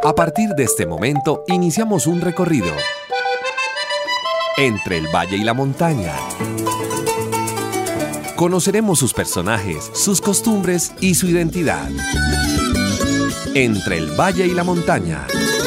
A partir de este momento, iniciamos un recorrido entre el valle y la montaña. Conoceremos sus personajes, sus costumbres y su identidad. Entre el valle y la montaña.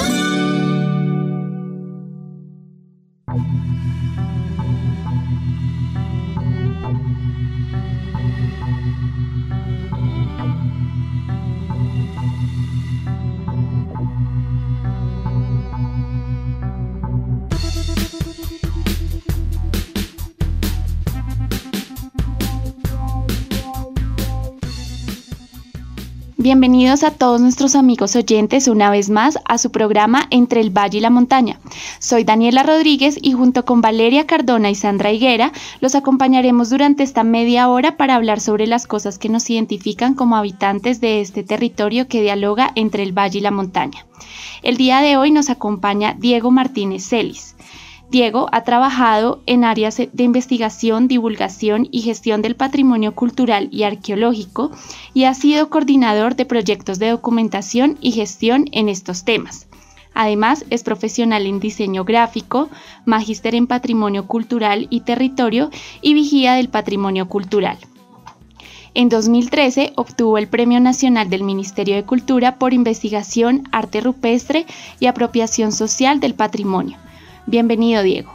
Bienvenidos a todos nuestros amigos oyentes una vez más a su programa Entre el Valle y la Montaña. Soy Daniela Rodríguez y junto con Valeria Cardona y Sandra Higuera los acompañaremos durante esta media hora para hablar sobre las cosas que nos identifican como habitantes de este territorio que dialoga entre el valle y la montaña. El día de hoy nos acompaña Diego Martínez Celis. Diego ha trabajado en áreas de investigación, divulgación y gestión del patrimonio cultural y arqueológico y ha sido coordinador de proyectos de documentación y gestión en estos temas. Además, es profesional en diseño gráfico, magíster en patrimonio cultural y territorio y vigía del patrimonio cultural. En 2013 obtuvo el Premio Nacional del Ministerio de Cultura por investigación, arte rupestre y apropiación social del patrimonio. Bienvenido, Diego.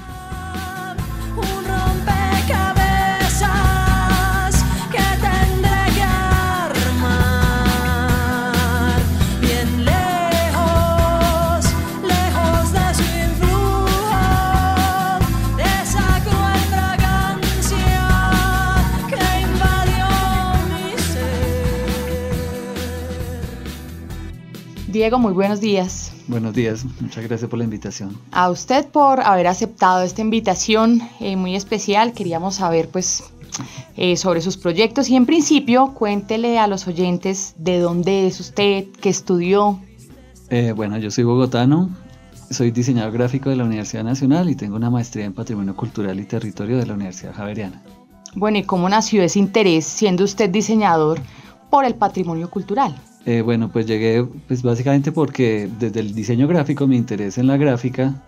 Diego, muy buenos días. Buenos días, muchas gracias por la invitación. A usted por haber aceptado esta invitación muy especial. Queríamos saber sobre sus proyectos y en principio cuéntele a los oyentes de dónde es usted, qué estudió. Bueno, yo soy bogotano, soy diseñador gráfico de la Universidad Nacional y tengo una maestría en Patrimonio Cultural y Territorio de la Universidad Javeriana. Bueno, ¿y cómo nació ese interés, siendo usted diseñador, por el patrimonio cultural? Bueno, pues llegué básicamente porque desde el diseño gráfico, mi interés en la gráfica,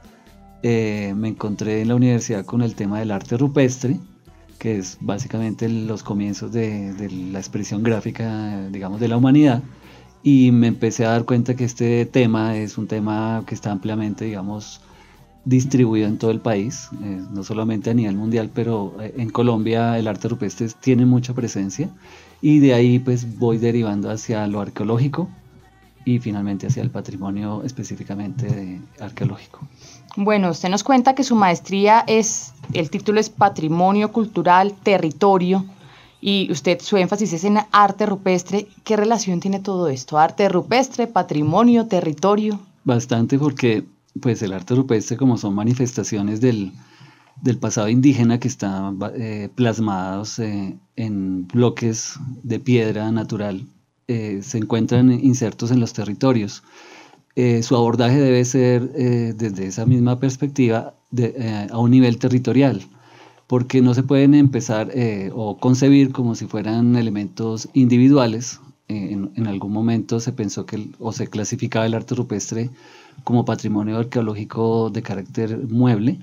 me encontré en la universidad con el tema del arte rupestre, que es básicamente los comienzos de la expresión gráfica, digamos, de la humanidad, y me empecé a dar cuenta que este tema es un tema que está ampliamente, digamos, distribuido en todo el país, no solamente a nivel mundial, pero en Colombia el arte rupestre tiene mucha presencia y de ahí pues voy derivando hacia lo arqueológico y finalmente hacia el patrimonio específicamente arqueológico. Bueno, usted nos cuenta que su maestría el título es Patrimonio Cultural, Territorio y su énfasis es en arte rupestre. ¿Qué relación tiene todo esto? Arte rupestre, patrimonio, territorio. Bastante, porque pues el arte rupestre, como son manifestaciones del pasado indígena que están plasmados en bloques de piedra natural, se encuentran insertos en los territorios. Su abordaje debe ser desde esa misma perspectiva a un nivel territorial, porque no se pueden empezar o concebir como si fueran elementos individuales. En algún momento se pensó o se clasificaba el arte rupestre como patrimonio arqueológico de carácter mueble,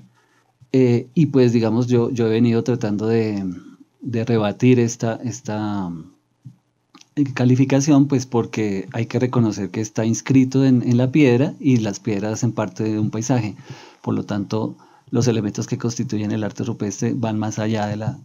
y pues digamos yo he venido tratando de rebatir esta calificación, pues porque hay que reconocer que está inscrito en la piedra y las piedras hacen parte de un paisaje. Por lo tanto, los elementos que constituyen el arte rupestre van más allá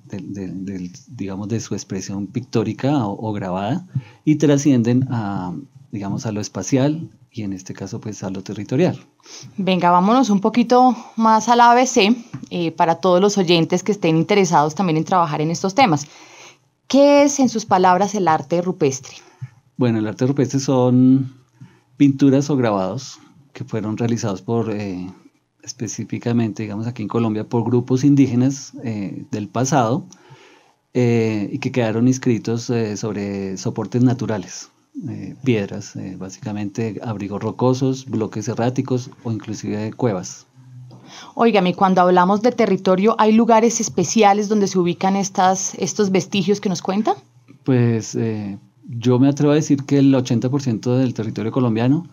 de su expresión pictórica o grabada y trascienden a lo espacial y en este caso pues a lo territorial. Venga, vámonos un poquito más al ABC para todos los oyentes que estén interesados también en trabajar en estos temas. ¿Qué es, en sus palabras, el arte rupestre? Bueno, el arte rupestre son pinturas o grabados que fueron realizados específicamente, digamos aquí en Colombia, por grupos indígenas del pasado y que quedaron inscritos sobre soportes naturales, piedras, básicamente abrigos rocosos, bloques erráticos o inclusive cuevas. Óigame, cuando hablamos de territorio, ¿hay lugares especiales donde se ubican estos vestigios que nos cuentan? Pues yo me atrevo a decir que el 80% del territorio colombiano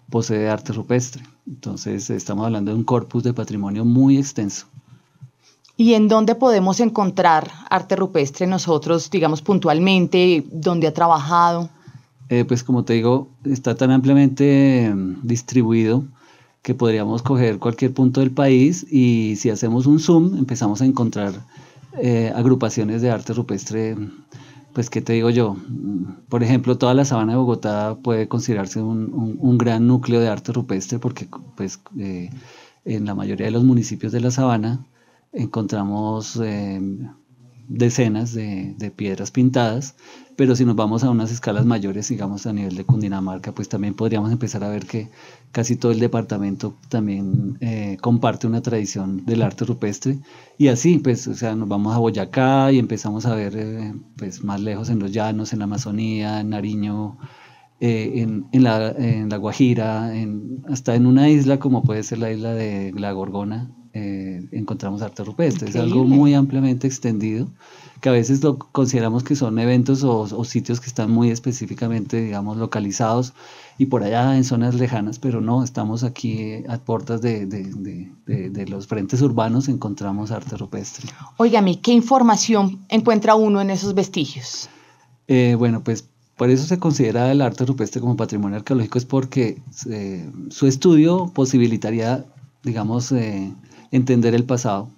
posee arte rupestre. Entonces estamos hablando de un corpus de patrimonio muy extenso. ¿Y en dónde podemos encontrar arte rupestre nosotros, digamos puntualmente, dónde ha trabajado? Pues como te digo, está tan ampliamente distribuido que podríamos coger cualquier punto del país y si hacemos un zoom empezamos a encontrar agrupaciones de arte rupestre. Pues, ¿qué te digo yo? Por ejemplo, toda la sabana de Bogotá puede considerarse un gran núcleo de arte rupestre porque pues, en la mayoría de los municipios de la sabana encontramos decenas de piedras pintadas, pero si nos vamos a unas escalas mayores, digamos a nivel de Cundinamarca, pues también podríamos empezar a ver que casi todo el departamento también comparte una tradición del arte rupestre, y así pues, o sea, nos vamos a Boyacá y empezamos a ver pues más lejos en los llanos, en la Amazonía, en Nariño, en la Guajira, hasta en una isla como puede ser la isla de La Gorgona, encontramos arte rupestre. Increíble. Es algo muy ampliamente extendido, que a veces lo consideramos que son eventos o sitios que están muy específicamente, digamos, localizados y por allá en zonas lejanas, pero no, estamos aquí a puertas de los frentes urbanos, encontramos arte rupestre. Óigame, ¿qué información encuentra uno en esos vestigios? Bueno, pues por eso se considera el arte rupestre como patrimonio arqueológico, es porque su estudio posibilitaría, digamos, entender el pasado,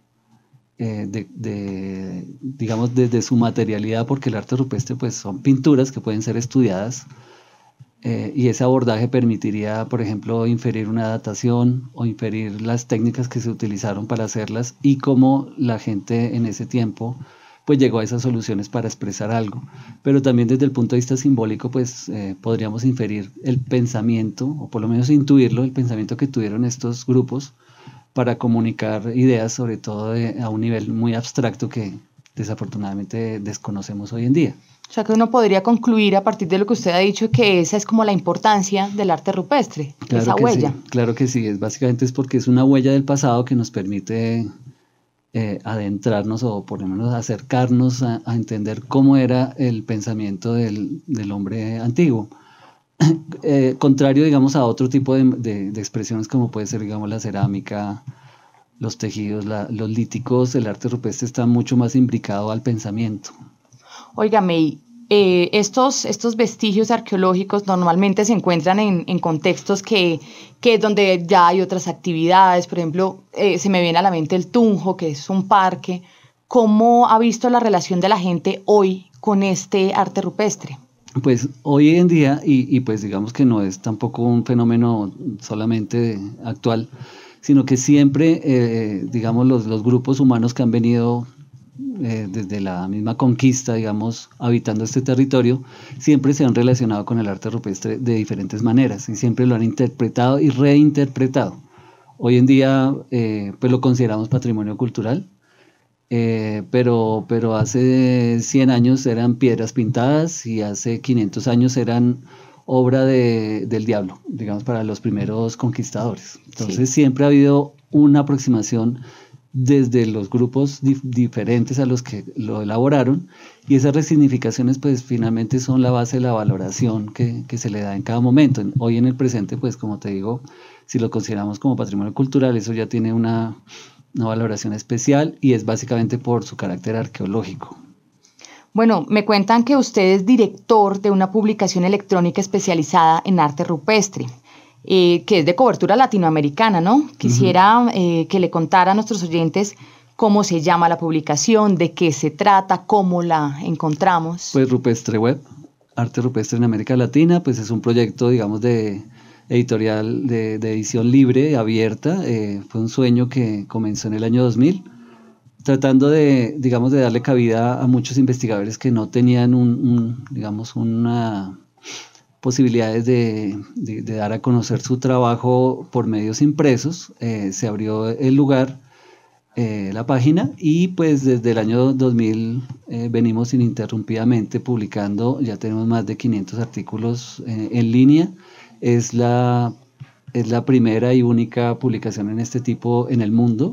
digamos, desde su materialidad, porque el arte rupestre pues, son pinturas que pueden ser estudiadas, y ese abordaje permitiría, por ejemplo, inferir una datación o inferir las técnicas que se utilizaron para hacerlas y cómo la gente en ese tiempo pues llegó a esas soluciones para expresar algo. Pero también desde el punto de vista simbólico, pues podríamos inferir el pensamiento, o por lo menos intuirlo, el pensamiento que tuvieron estos grupos para comunicar ideas, sobre todo a un nivel muy abstracto que desafortunadamente desconocemos hoy en día. O sea que uno podría concluir a partir de lo que usted ha dicho que esa es como la importancia del arte rupestre, claro esa huella. Sí, claro que sí, básicamente es porque es una huella del pasado que nos permite adentrarnos o por lo menos acercarnos a entender cómo era el pensamiento del hombre antiguo. Contrario, digamos, a otro tipo de expresiones como puede ser, digamos, la cerámica, los tejidos, los líticos, el arte rupestre está mucho más imbricado al pensamiento. Óigame, estos vestigios arqueológicos normalmente se encuentran en contextos que donde ya hay otras actividades. Por ejemplo, se me viene a la mente el Tunjo, que es un parque. ¿Cómo ha visto la relación de la gente hoy con este arte rupestre? Pues hoy en día, y pues digamos que no es tampoco un fenómeno solamente actual, sino que siempre, digamos, los grupos humanos que han venido desde la misma conquista, digamos, habitando este territorio, siempre se han relacionado con el arte rupestre de diferentes maneras y siempre lo han interpretado y reinterpretado. Hoy en día, pues lo consideramos patrimonio cultural, pero hace 100 años eran piedras pintadas y hace 500 años eran obra del diablo, digamos, para los primeros conquistadores. Entonces siempre ha habido una aproximación desde los grupos diferentes a los que lo elaboraron, y esas resignificaciones pues finalmente son la base de la valoración que se le da en cada momento. Hoy en el presente, pues como te digo, si lo consideramos como patrimonio cultural, eso ya tiene una valoración especial y es básicamente por su carácter arqueológico. Bueno, me cuentan que usted es director de una publicación electrónica especializada en arte rupestre, que es de cobertura latinoamericana, ¿no? Quisiera que le contara a nuestros oyentes cómo se llama la publicación, de qué se trata, cómo la encontramos. Pues Rupestre Web, Arte Rupestre en América Latina, pues es un proyecto, digamos, de editorial de edición libre, abierta. Fue un sueño que comenzó en el año 2000, tratando de, digamos, de darle cabida a muchos investigadores que no tenían digamos, una posibilidades de dar a conocer su trabajo por medios impresos. Se abrió el lugar, la página, y pues desde el año 2000 venimos ininterrumpidamente publicando. Ya tenemos más de 500 artículos en línea. Es la primera y única publicación en este tipo en el mundo,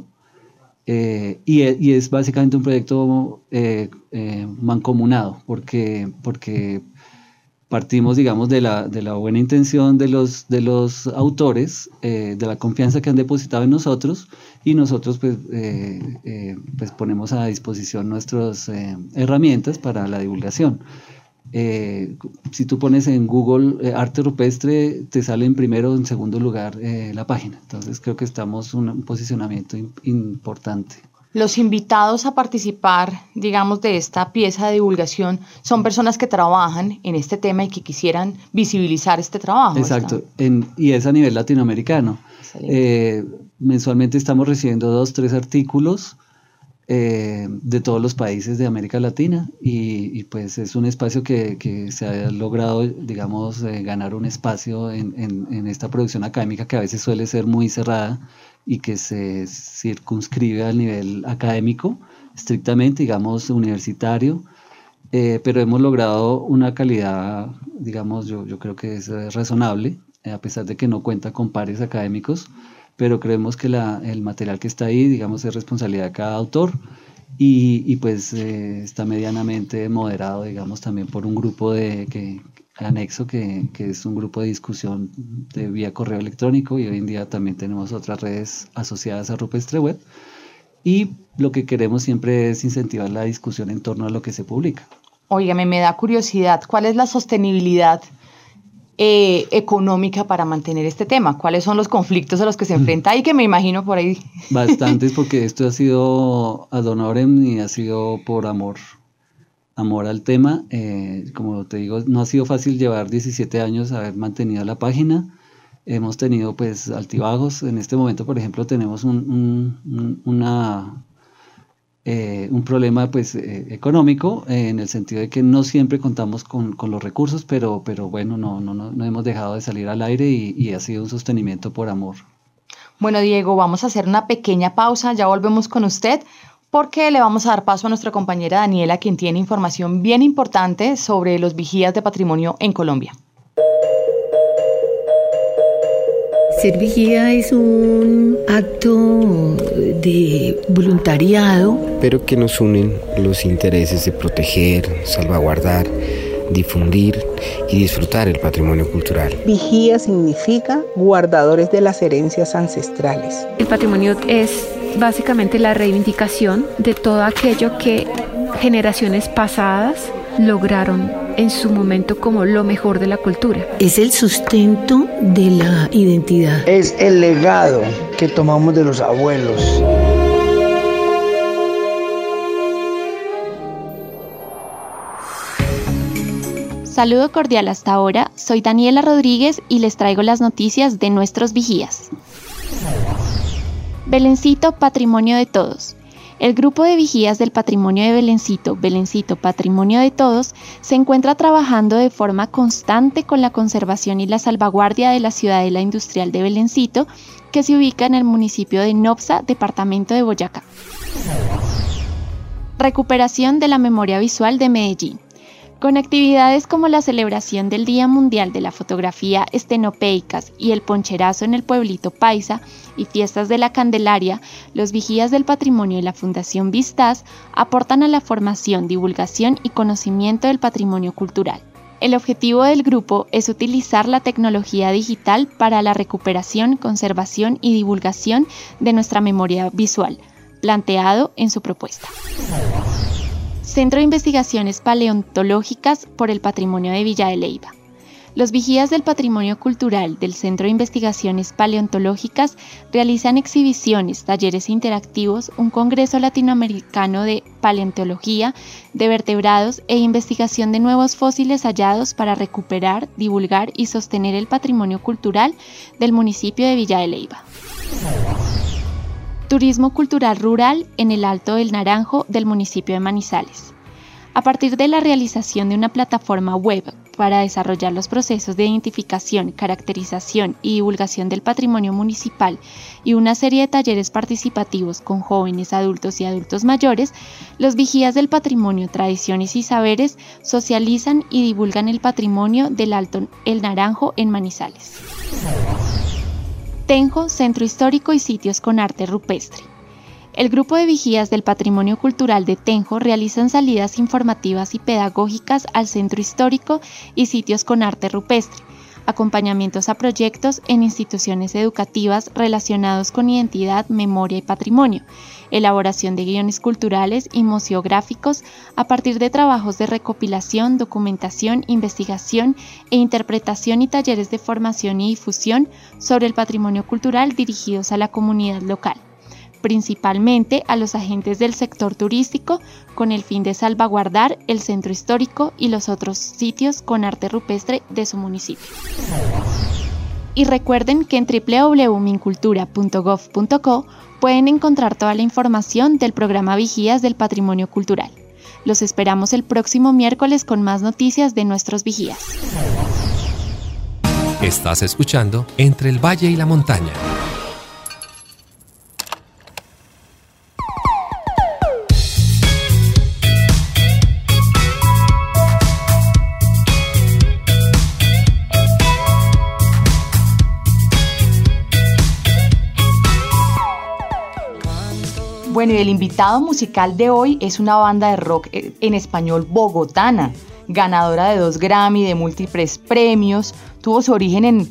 y es básicamente un proyecto mancomunado porque partimos, digamos, de la buena intención de los autores, de la confianza que han depositado en nosotros, y nosotros pues ponemos a disposición nuestras herramientas para la divulgación. Si tú pones en Google arte rupestre, te sale en primero o en segundo lugar la página. Entonces creo que estamos en un posicionamiento importante. Los invitados a participar, digamos, de esta pieza de divulgación son personas que trabajan en este tema y que quisieran visibilizar este trabajo. Exacto, y es a nivel latinoamericano. Mensualmente estamos recibiendo 2-3 artículos de todos los países de América Latina, y pues es un espacio que se ha logrado, digamos, ganar un espacio en esta producción académica que a veces suele ser muy cerrada y que se circunscribe al nivel académico, estrictamente, digamos, universitario, pero hemos logrado una calidad, digamos, yo creo que es razonable, a pesar de que no cuenta con pares académicos, pero creemos que el material que está ahí, digamos, es responsabilidad de cada autor, y pues está medianamente moderado, digamos, también por un grupo anexo que es un grupo de discusión de vía correo electrónico, y hoy en día también tenemos otras redes asociadas a Rupestre Web, y lo que queremos siempre es incentivar la discusión en torno a lo que se publica. Óigame, me da curiosidad, ¿cuál es la sostenibilidad económica para mantener este tema? ¿Cuáles son los conflictos a los que se enfrenta y que me imagino por ahí? Bastantes, porque esto ha sido ad honorem y ha sido por amor al tema. Como te digo, no ha sido fácil llevar 17 años haber mantenido la página. Hemos tenido pues altibajos. En este momento, por ejemplo, tenemos un problema pues económico, en el sentido de que no siempre contamos con los recursos, pero bueno, no hemos dejado de salir al aire, y ha sido un sostenimiento por amor. Bueno, Diego, vamos a hacer una pequeña pausa, ya volvemos con usted, porque le vamos a dar paso a nuestra compañera Daniela, quien tiene información bien importante sobre los vigías de patrimonio en Colombia. Ser vigía es un acto de voluntariado, pero que nos unen los intereses de proteger, salvaguardar, difundir y disfrutar el patrimonio cultural. Vigía significa guardadores de las herencias ancestrales. El patrimonio es básicamente la reivindicación de todo aquello que generaciones pasadas lograron en su momento como lo mejor de la cultura. Es el sustento de la identidad. Es el legado que tomamos de los abuelos. Saludo cordial hasta ahora, soy Daniela Rodríguez y les traigo las noticias de nuestros vigías. Belencito, patrimonio de todos. El grupo de vigías del patrimonio de Belencito, Belencito Patrimonio de Todos, se encuentra trabajando de forma constante con la conservación y la salvaguardia de la ciudadela industrial de Belencito, que se ubica en el municipio de Nopsa, departamento de Boyacá. Recuperación de la memoria visual de Medellín. Con actividades como la celebración del Día Mundial de la Fotografía Estenopeicas y el Poncherazo en el Pueblito Paisa y fiestas de la Candelaria, los vigías del patrimonio y la Fundación Vistas aportan a la formación, divulgación y conocimiento del patrimonio cultural. El objetivo del grupo es utilizar la tecnología digital para la recuperación, conservación y divulgación de nuestra memoria visual, planteado en su propuesta. Centro de Investigaciones Paleontológicas por el Patrimonio de Villa de Leyva. Los vigías del patrimonio cultural del Centro de Investigaciones Paleontológicas realizan exhibiciones, talleres interactivos, un congreso latinoamericano de paleontología, de vertebrados e investigación de nuevos fósiles hallados para recuperar, divulgar y sostener el patrimonio cultural del municipio de Villa de Leyva. Turismo cultural rural en el Alto del Naranjo del municipio de Manizales. A partir de la realización de una plataforma web para desarrollar los procesos de identificación, caracterización y divulgación del patrimonio municipal y una serie de talleres participativos con jóvenes, adultos y adultos mayores, los vigías del patrimonio, tradiciones y saberes socializan y divulgan el patrimonio del Alto el Naranjo en Manizales. Tenjo, Centro Histórico y Sitios con Arte Rupestre. El grupo de vigías del Patrimonio Cultural de Tenjo realizan salidas informativas y pedagógicas al centro histórico y sitios con arte rupestre, acompañamientos a proyectos en instituciones educativas relacionados con identidad, memoria y patrimonio, elaboración de guiones culturales y museográficos a partir de trabajos de recopilación, documentación, investigación e interpretación y talleres de formación y difusión sobre el patrimonio cultural dirigidos a la comunidad local, principalmente a los agentes del sector turístico, con el fin de salvaguardar el centro histórico y los otros sitios con arte rupestre de su municipio. Y recuerden que en www.mincultura.gov.co pueden encontrar toda la información del programa Vigías del Patrimonio Cultural. Los esperamos el próximo miércoles con más noticias de nuestros vigías. Estás escuchando Entre el Valle y la Montaña. Bueno, y el invitado musical de hoy es una banda de rock en español bogotana, ganadora de 2 Grammy, de múltiples premios. Tuvo su origen en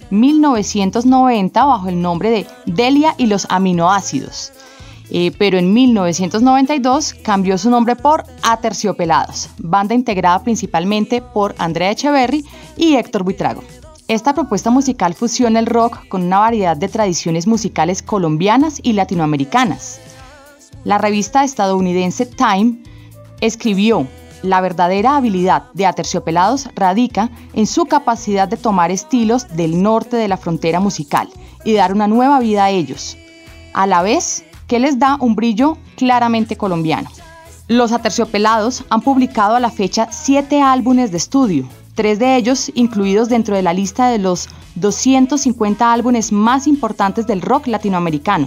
1990 bajo el nombre de Delia y los aminoácidos. Pero en 1992 cambió su nombre por Aterciopelados, banda integrada principalmente por Andrea Echeverry y Héctor Buitrago. Esta propuesta musical fusiona el rock con una variedad de tradiciones musicales colombianas y latinoamericanas. La revista estadounidense Time escribió: la verdadera habilidad de Aterciopelados radica en su capacidad de tomar estilos del norte de la frontera musical y dar una nueva vida a ellos, a la vez que les da un brillo claramente colombiano. Los Aterciopelados han publicado a la fecha 7 álbumes de estudio, 3 de ellos incluidos dentro de la lista de los 250 álbumes más importantes del rock latinoamericano.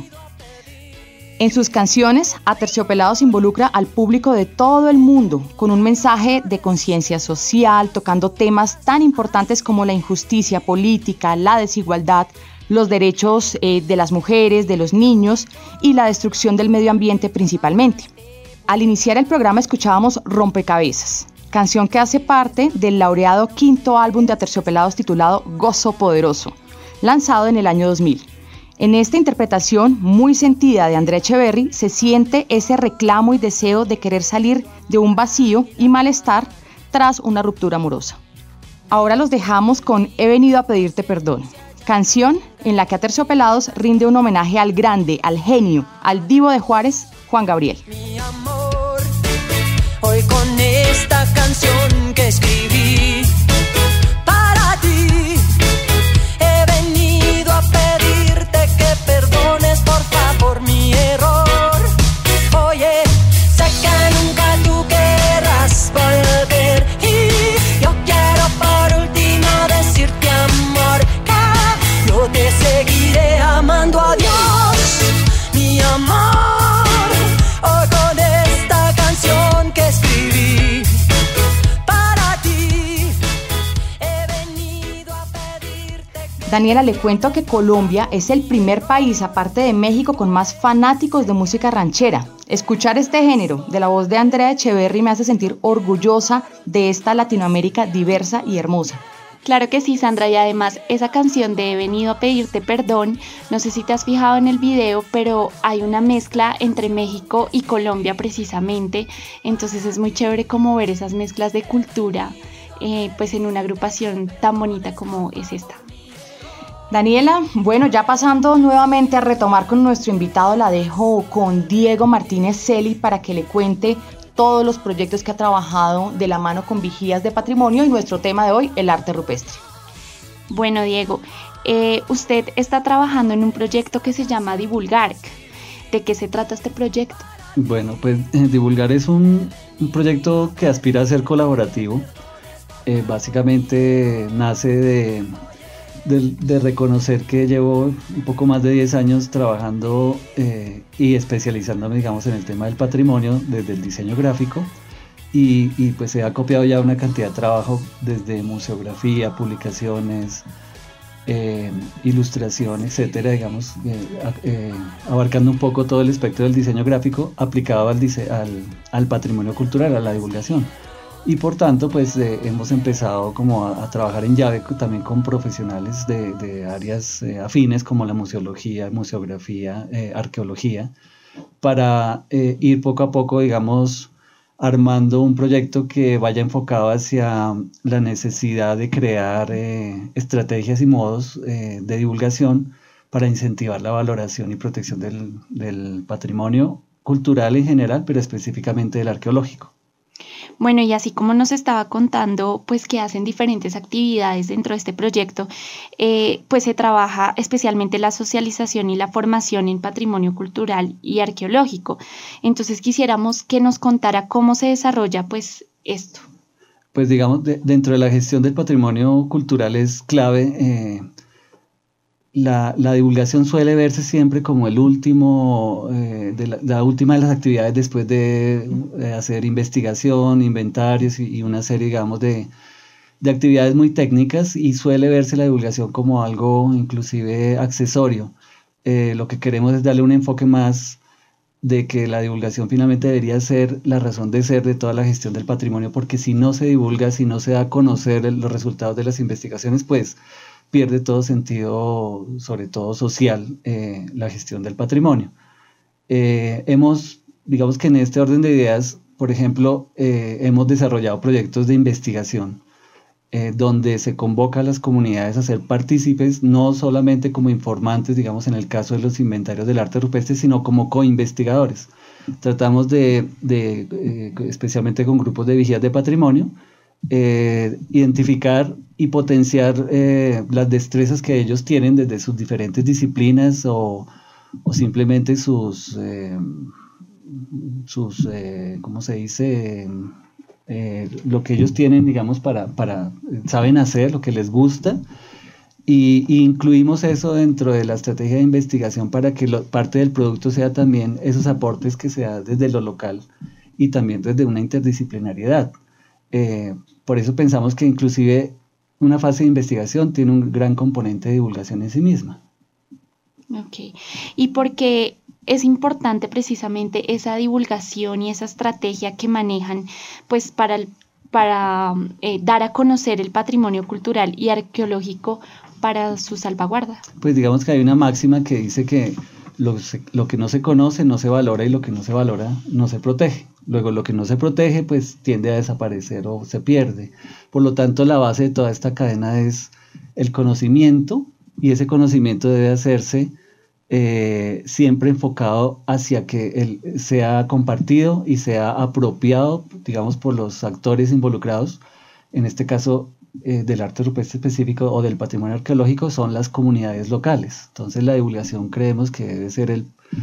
En sus canciones, Aterciopelados involucra al público de todo el mundo con un mensaje de conciencia social, tocando temas tan importantes como la injusticia política, la desigualdad, los derechos de las mujeres, de los niños y la destrucción del medio ambiente principalmente. Al iniciar el programa escuchábamos Rompecabezas, canción que hace parte del laureado 5º álbum de Aterciopelados titulado Gozo Poderoso, lanzado en el año 2000. En esta interpretación muy sentida de Andrea Echeverry se siente ese reclamo y deseo de querer salir de un vacío y malestar tras una ruptura amorosa. Ahora los dejamos con He venido a pedirte perdón, canción en la que Aterciopelados rinde un homenaje al grande, al genio, al divo de Juárez, Juan Gabriel. Mi amor, hoy con esta canción que escribí para ti, he venido a pedirte que perdones por favor mi error. Oye, sé que nunca tú querrás volver y yo quiero por último decirte amor, que yo te seguiré amando a Dios, mi amor. Hoy con esta canción que escribí para ti, he venido a pedirte. Daniela, le cuento que Colombia es el primer país, aparte de México, con más fanáticos de música ranchera. Escuchar este género de la voz de Andrea Echeverry me hace sentir orgullosa de esta Latinoamérica diversa y hermosa. Claro que sí, Sandra, y además esa canción de He venido a pedirte perdón, no sé si te has fijado en el video, pero hay una mezcla entre México y Colombia precisamente, entonces es muy chévere como ver esas mezclas de cultura pues en una agrupación tan bonita como es esta. Daniela, bueno, ya pasando nuevamente a retomar con nuestro invitado, la dejo con Diego Martínez Celi para que le cuente todos los proyectos que ha trabajado de la mano con Vigías de Patrimonio y nuestro tema de hoy, el arte rupestre. Bueno, Diego, usted está trabajando en un proyecto que se llama Divulgar. ¿De qué se trata este proyecto? Bueno, pues Divulgar es un proyecto que aspira a ser colaborativo. Básicamente nace de reconocer que llevo un poco más de 10 años trabajando y especializándome, digamos, en el tema del patrimonio desde el diseño gráfico y pues he acopiado ya una cantidad de trabajo desde museografía, publicaciones, ilustración, etcétera, digamos, abarcando un poco todo el espectro del diseño gráfico aplicado al patrimonio cultural, a la divulgación. Y por tanto, pues hemos empezado como a trabajar en llave también con profesionales de áreas afines como la museología, museografía, arqueología, para ir poco a poco, digamos, armando un proyecto que vaya enfocado hacia la necesidad de crear estrategias y modos de divulgación para incentivar la valoración y protección del patrimonio cultural en general, pero específicamente del arqueológico. Bueno, y así como nos estaba contando, pues que hacen diferentes actividades dentro de este proyecto, pues se trabaja especialmente la socialización y la formación en patrimonio cultural y arqueológico. Entonces quisiéramos que nos contara cómo se desarrolla pues esto. Pues digamos, dentro de la gestión del patrimonio cultural es clave. La divulgación suele verse siempre como el último, la última de las actividades después de hacer investigación, inventarios y una serie, digamos, de actividades muy técnicas, y suele verse la divulgación como algo inclusive accesorio. Lo que queremos es darle un enfoque más de que la divulgación finalmente debería ser la razón de ser de toda la gestión del patrimonio, porque si no se divulga, si no se da a conocer los resultados de las investigaciones, pues pierde todo sentido, sobre todo social, la gestión del patrimonio. Digamos que en este orden de ideas, por ejemplo, hemos desarrollado proyectos de investigación donde se convoca a las comunidades a ser partícipes, no solamente como informantes, digamos en el caso de los inventarios del arte rupestre, sino como co-investigadores. Tratamos especialmente con grupos de vigías de patrimonio, identificar y potenciar las destrezas que ellos tienen desde sus diferentes disciplinas o simplemente ¿cómo se dice? Lo que ellos tienen, digamos, saben hacer, lo que les gusta, y incluimos eso dentro de la estrategia de investigación para que parte del producto sea también esos aportes que se dan desde lo local y también desde una interdisciplinariedad. Por eso pensamos que inclusive una fase de investigación tiene un gran componente de divulgación en sí misma. Ok. ¿Y por qué es importante precisamente esa divulgación y esa estrategia que manejan pues para dar a conocer el patrimonio cultural y arqueológico para su salvaguarda? Pues digamos que hay una máxima que dice que lo que no se conoce no se valora, y lo que no se valora no se protege. Luego lo que no se protege pues tiende a desaparecer o se pierde. Por lo tanto, la base de toda esta cadena es el conocimiento, y ese conocimiento debe hacerse siempre enfocado hacia que él sea compartido y sea apropiado, digamos, por los actores involucrados. En este caso del arte rupestre específico o del patrimonio arqueológico son las comunidades locales. Entonces la divulgación creemos que debe ser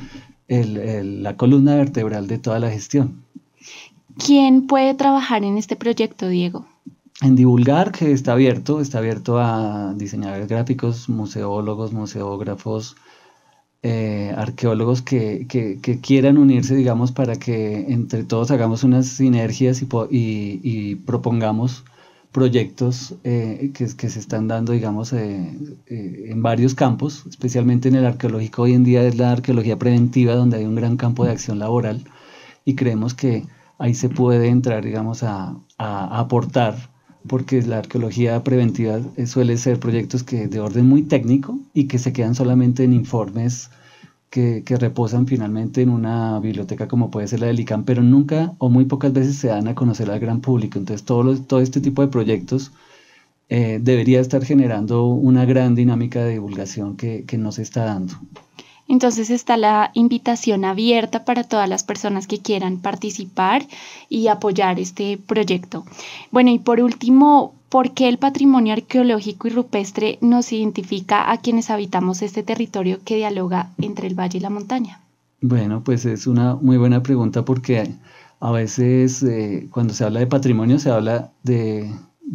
la columna vertebral de toda la gestión. ¿Quién puede trabajar en este proyecto, Diego? En divulgar, que está abierto a diseñadores gráficos, museólogos, museógrafos, arqueólogos que quieran unirse, digamos, para que entre todos hagamos unas sinergias y propongamos proyectos que se están dando, digamos, en varios campos, especialmente en el arqueológico. Hoy en día es la arqueología preventiva, donde hay un gran campo de acción laboral, y creemos que ahí se puede entrar, digamos, a aportar, porque la arqueología preventiva suele ser proyectos de orden muy técnico y que se quedan solamente en informes que reposan finalmente en una biblioteca como puede ser la del ICAM, pero nunca o muy pocas veces se dan a conocer al gran público. Entonces todo este tipo de proyectos debería estar generando una gran dinámica de divulgación que no se está dando. Entonces está la invitación abierta para todas las personas que quieran participar y apoyar este proyecto. Bueno, y por último, ¿por qué el patrimonio arqueológico y rupestre nos identifica a quienes habitamos este territorio que dialoga entre el valle y la montaña? Bueno, pues es una muy buena pregunta, porque a veces cuando se habla de patrimonio se habla de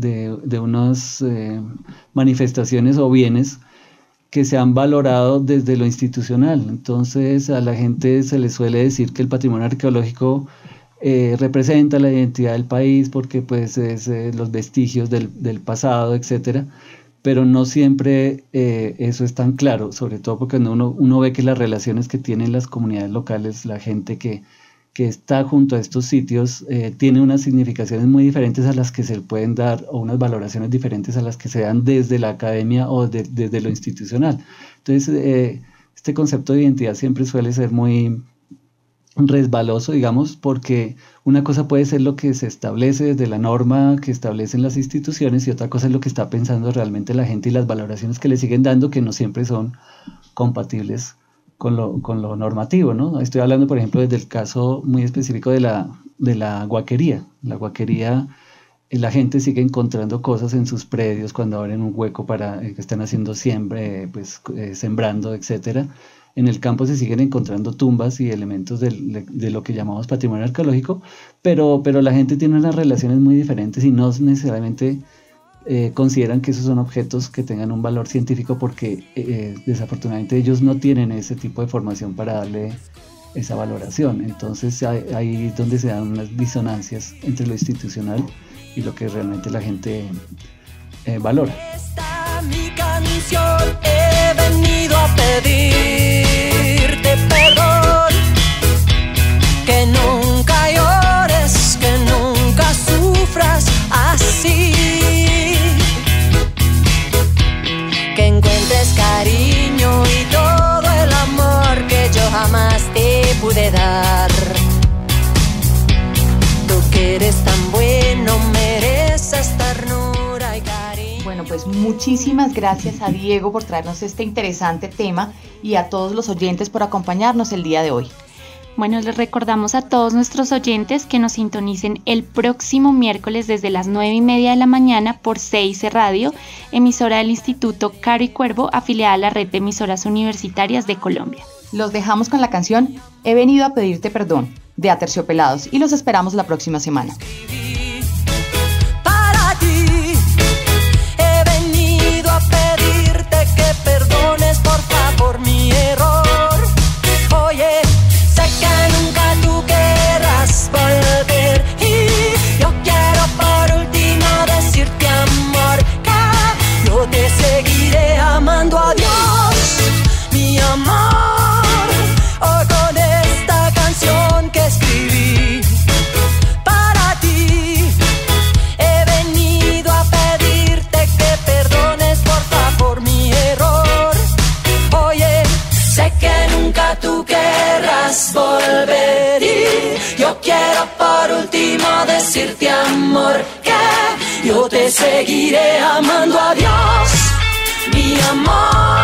unas manifestaciones o bienes que se han valorado desde lo institucional. Entonces a la gente se le suele decir que el patrimonio arqueológico representa la identidad del país porque pues es los vestigios del pasado, etcétera. pero no siempre eso es tan claro, sobre todo porque uno ve que las relaciones que tienen las comunidades locales, la gente que está junto a estos sitios, tiene unas significaciones muy diferentes a las que se pueden dar, o unas valoraciones diferentes a las que se dan desde la academia o desde lo institucional. Entonces, este concepto de identidad siempre suele ser muy resbaloso, digamos, porque una cosa puede ser lo que se establece desde la norma que establecen las instituciones, y otra cosa es lo que está pensando realmente la gente y las valoraciones que le siguen dando, que no siempre son compatibles con lo normativo, ¿no? Estoy hablando, por ejemplo, desde el caso muy específico de la guaquería. La guaquería, la gente sigue encontrando cosas en sus predios cuando abren un hueco para que están haciendo sembrando, etcétera. En el campo se siguen encontrando tumbas y elementos de lo que llamamos patrimonio arqueológico, pero la gente tiene unas relaciones muy diferentes y no necesariamente consideran que esos son objetos que tengan un valor científico, porque desafortunadamente ellos no tienen ese tipo de formación para darle esa valoración. Entonces ahí es donde se dan unas disonancias entre lo institucional y lo que realmente la gente valora. Esta mi canción, he venido a pedirte perdón, que nunca llores, que nunca sufras así, que encuentres cariño y todo el amor que yo jamás te pude dar. Tú que eres tan bueno mereces ternura y cariño. Bueno, pues muchísimas gracias a Diego por traernos este interesante tema y a todos los oyentes por acompañarnos el día de hoy. Bueno, les recordamos a todos nuestros oyentes que nos sintonicen el próximo miércoles desde las 9:30 de la mañana por 6 Radio, emisora del Instituto Caro y Cuervo, afiliada a la red de emisoras universitarias de Colombia. Los dejamos con la canción He venido a pedirte perdón, de Aterciopelados, y los esperamos la próxima semana. Para ti he venido a pedirte que perdones por favor mi error. Oye, sé que nunca tú querrás volver y yo quiero por último decirte, amor, que yo te seguiré amando. A Dios, mi amor. Oh, con esta canción que escribí para ti, he venido a pedirte que perdones por favor mi error. Oye, sé que nunca tú querrás volver y yo quiero por último decirte, amor, que yo te seguiré amando. A Dios, mi amor.